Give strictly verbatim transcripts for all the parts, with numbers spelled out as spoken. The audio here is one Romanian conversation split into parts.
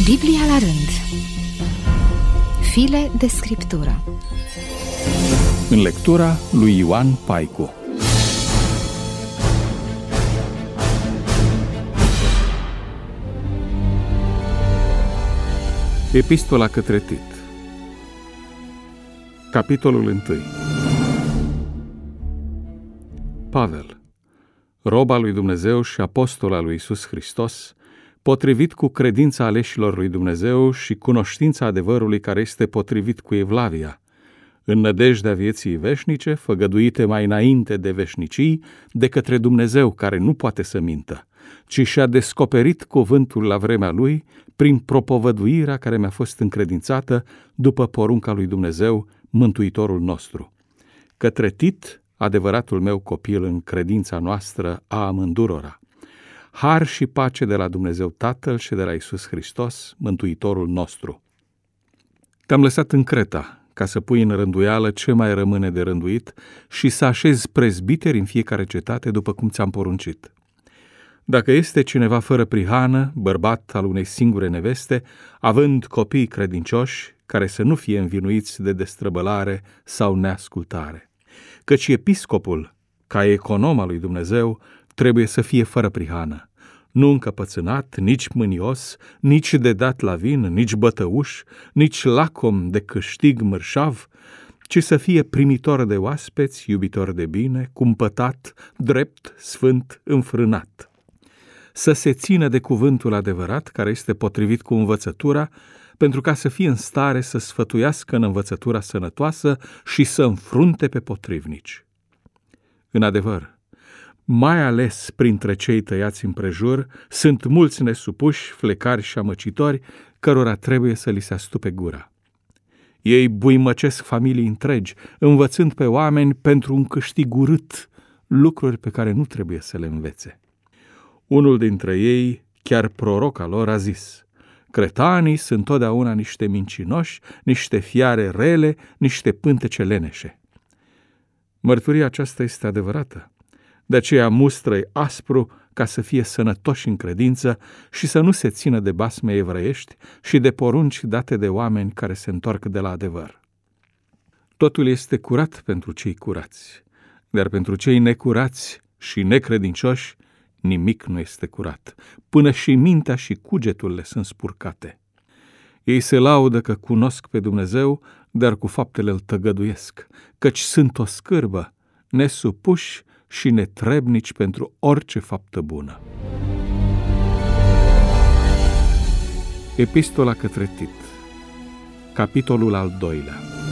Biblia la rând. File de scriptură. În lectura lui Ioan Paicu. Epistola către Tit. Capitolul unu. Pavel, rob al lui Dumnezeu și apostol al lui Iisus Hristos, potrivit cu credința aleșilor lui Dumnezeu și cunoștința adevărului care este potrivit cu evlavia, în nădejdea vieții veșnice, făgăduite mai înainte de veșnicii, de către Dumnezeu care nu poate să mintă, ci și-a descoperit cuvântul la vremea lui, prin propovăduirea care mi-a fost încredințată după porunca lui Dumnezeu, Mântuitorul nostru. Către Tit, adevăratul meu copil în credința noastră a amândurora. Har și pace de la Dumnezeu Tatăl și de la Iisus Hristos, Mântuitorul nostru. Te-am lăsat în Creta, ca să pui în rânduială ce mai rămâne de rânduit și să așezi prezbiteri în fiecare cetate după cum ți-am poruncit. Dacă este cineva fără prihană, bărbat al unei singure neveste, având copii credincioși, care să nu fie învinuiți de destrăbălare sau neascultare. Căci episcopul, ca econom al lui Dumnezeu, trebuie să fie fără prihană, nu încăpățânat, nici mânios, nici de dat la vin, nici bătăuș, nici lacom de câștig mărșav, ci să fie primitor de oaspeți, iubitor de bine, cumpătat, drept, sfânt, înfrânat. Să se țină de cuvântul adevărat, care este potrivit cu învățătura, pentru ca să fie în stare să sfătuiască în învățătura sănătoasă și să înfrunte pe potrivnici. În adevăr, mai ales printre cei tăiați împrejur, sunt mulți nesupuși, flecari și amăcitori, cărora trebuie să li se astupe gura. Ei buimăcesc familii întregi, învățând pe oameni pentru un câștig urât, lucruri pe care nu trebuie să le învețe. Unul dintre ei, chiar proroca lor, a zis: cretanii sunt totdeauna niște mincinoși, niște fiare rele, niște pântece leneșe. Mărturia aceasta este adevărată. De aceea mustră-i aspru ca să fie sănătoși în credință și să nu se țină de basme evreiești și de porunci date de oameni care se întorc de la adevăr. Totul este curat pentru cei curați, dar pentru cei necurați și necredincioși nimic nu este curat, până și mintea și cugetul le sunt spurcate. Ei se laudă că cunosc pe Dumnezeu, dar cu faptele îl tăgăduiesc, căci sunt o scârbă, nesupuși și netrebnici pentru orice faptă bună. Epistola către Tit. Capitolul al doilea.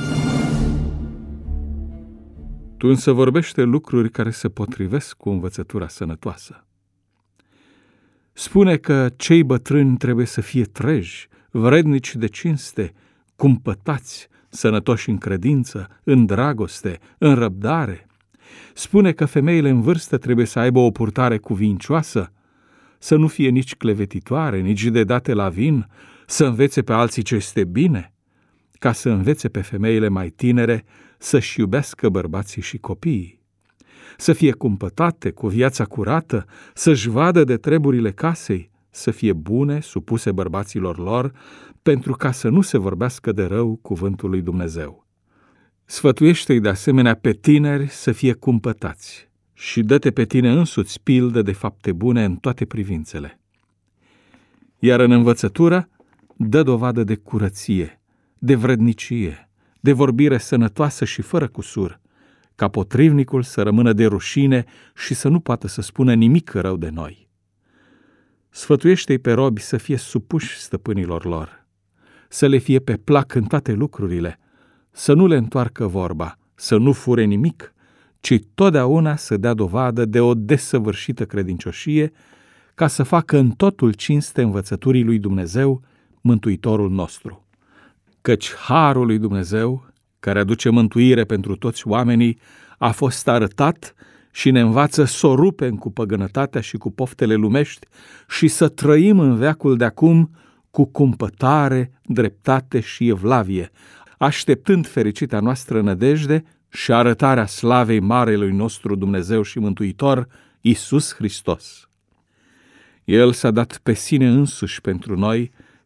Tu însă vorbește lucruri care se potrivesc cu învățătura sănătoasă. Spune că cei bătrâni trebuie să fie treji, vrednici de cinste, cumpătați, sănătoși în credință, în dragoste, în răbdare. Spune că femeile în vârstă trebuie să aibă o purtare cuvincioasă, să nu fie nici clevetitoare, nici de date la vin, să învețe pe alții ce este bine, ca să învețe pe femeile mai tinere să-și iubească bărbații și copiii, să fie cumpătate, cu viața curată, să-și vadă de treburile casei, să fie bune, supuse bărbaților lor, pentru ca să nu se vorbească de rău cuvântul lui Dumnezeu. Sfătuiește-i de asemenea pe tineri să fie cumpătați și dă-te pe tine însuți pildă de fapte bune în toate privințele. Iar în învățătură dă dovadă de curăție, de vrednicie, de vorbire sănătoasă și fără cusur, ca potrivnicul să rămână de rușine și să nu poată să spună nimic rău de noi. Sfătuiește-i pe robi să fie supuși stăpânilor lor, să le fie pe plac în toate lucrurile, să nu le întoarcă vorba, să nu fure nimic, ci totdeauna să dea dovadă de o desăvârșită credincioșie, ca să facă în totul cinste învățăturii lui Dumnezeu, Mântuitorul nostru. Căci harul lui Dumnezeu, care aduce mântuire pentru toți oamenii, a fost arătat și ne învață să o rupem cu păgânătatea și cu poftele lumești și să trăim în veacul de acum cu cumpătare, dreptate și evlavie, așteptând fericita noastră nădejde și arătarea slavei marelui nostru Dumnezeu și Mântuitor, Iisus Hristos. El s-a dat pe sine însuși pentru noi,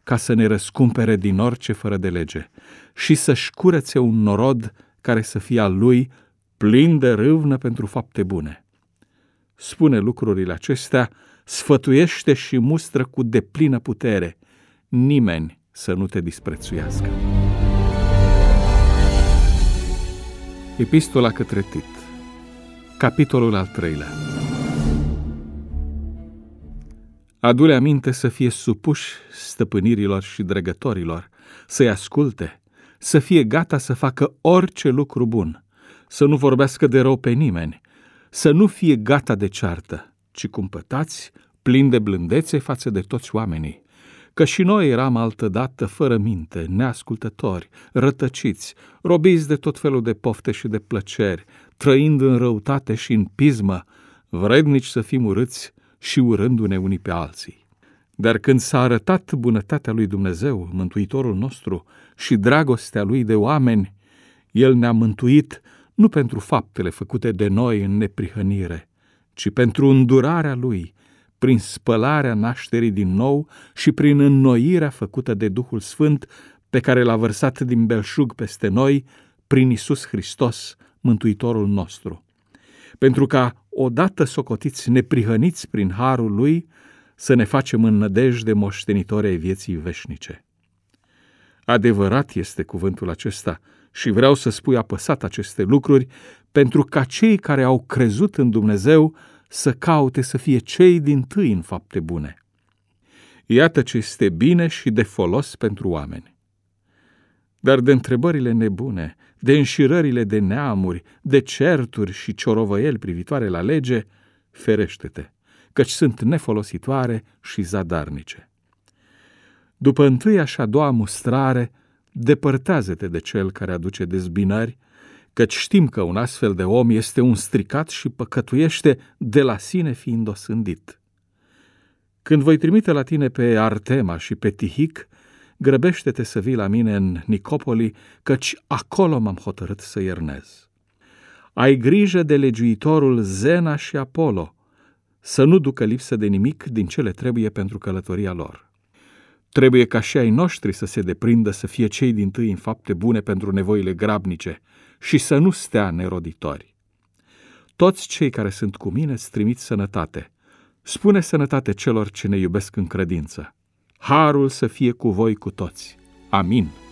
ca să ne răscumpere din orice fără de lege și să-și curețe un norod care să fie al lui, plin de râvnă pentru fapte bune. Spune lucrurile acestea, sfătuiește și mustră cu deplină putere. Nimeni să nu te disprețuiască. Epistola către Tit, capitolul al treilea. Adu-le aminte să fie supuși stăpânirilor și dregătorilor, să-i asculte, să fie gata să facă orice lucru bun, să nu vorbească de rău pe nimeni, să nu fie gata de ceartă, ci cumpătați, plini de blândețe față de toți oamenii. Că și noi eram altădată fără minte, neascultători, rătăciți, robiți de tot felul de pofte și de plăceri, trăind în răutate și în pismă, vrednici să fim urâți și urându-ne unii pe alții. Dar când s-a arătat bunătatea lui Dumnezeu, Mântuitorul nostru, și dragostea lui de oameni, El ne-a mântuit nu pentru faptele făcute de noi în neprihănire, ci pentru îndurarea Lui, prin spălarea nașterii din nou și prin înnoirea făcută de Duhul Sfânt pe care l-a vărsat din belșug peste noi prin Iisus Hristos, Mântuitorul nostru. Pentru ca, odată socotiți neprihăniți prin harul Lui, să ne facem în nădejde moștenitori ai vieții veșnice. Adevărat este cuvântul acesta și vreau să spui apăsat aceste lucruri, pentru ca cei care au crezut în Dumnezeu să caute să fie cei dintâi în fapte bune. Iată ce este bine și de folos pentru oameni. Dar de întrebările nebune, de înșirările de neamuri, de certuri și ciorovăieli privitoare la lege, ferește-te, căci sunt nefolositoare și zadarnice. După întâia și a doua mustrare, depărtează-te de cel care aduce dezbinări, căci știm că un astfel de om este un stricat și păcătuiește de la sine fiind osândit. Când voi trimite la tine pe Artema și pe Tihic, grăbește-te să vii la mine în Nicopoli, căci acolo m-am hotărât să iernez. Ai grijă de legiuitorul Zena și Apolo, să nu ducă lipsă de nimic din ce le trebuie pentru călătoria lor. Trebuie ca și ai noștri să se deprindă să fie cei dintâi în fapte bune pentru nevoile grabnice și să nu stea neroditori. Toți cei care sunt cu mine îți trimit sănătate. Spune sănătate celor ce ne iubesc în credință. Harul să fie cu voi cu toți. Amin.